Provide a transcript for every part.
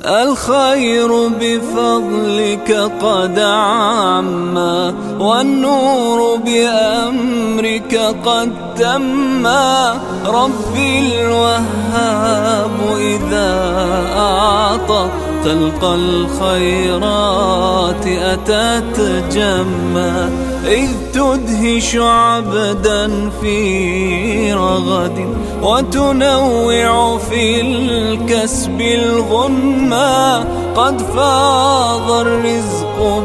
الخير بفضلك قد عما، والنور بأمرك قد تما. ربي الوهاب إذا أعطى تلقى الخيرات أتت جما. إذ تدهش عبدا في رغد وتنوع في الكسب الغنما. قد فاض الرزق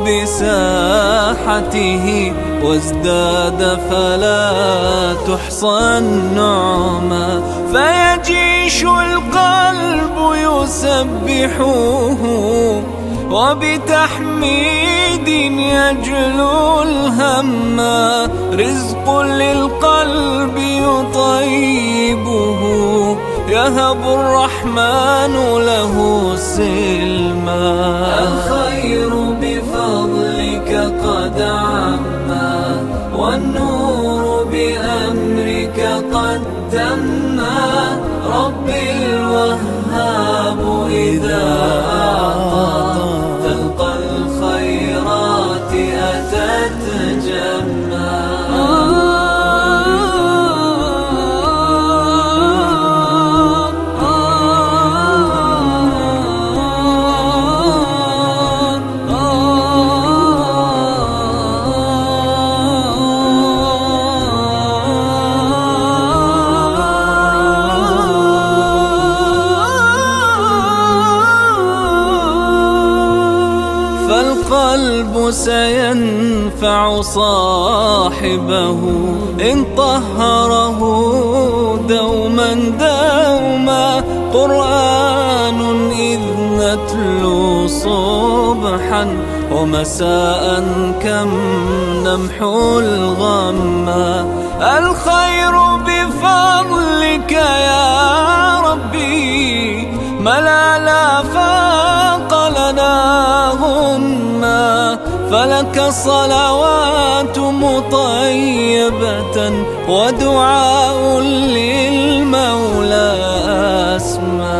بساحته وازداد فلا تحصى النعما. فيجيش القلب يسبحه وبتحميد يجلو الهما. رزق للقلب يطيبه يهب الرحمن له سلما. الخير بفضلك قد عما، والنور بأمرك قد تما. ربي الوهاب إذا أعطى تلقى الخيرات أتت جما. فالقلب سينفع صاحبه إن طهره دوما دوما. قرآن إذ نتلو صبحا ومساء كم نمحو الغما. الخير بفضلك يا ربي ملا لا فاق لنا غما. فلك الصلوات مطيبة ودعاء للمولى أسمى.